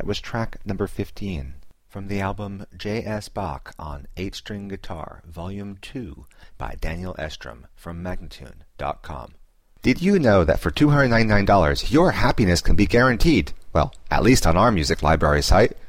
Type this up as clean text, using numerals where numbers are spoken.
was track number 15 from the album J.S. Bach on 8-String Guitar, Volume 2 by Daniel Estrom from Magnatune.com. Did you know that for $299 your happiness can be guaranteed? Well, at least on our music library site.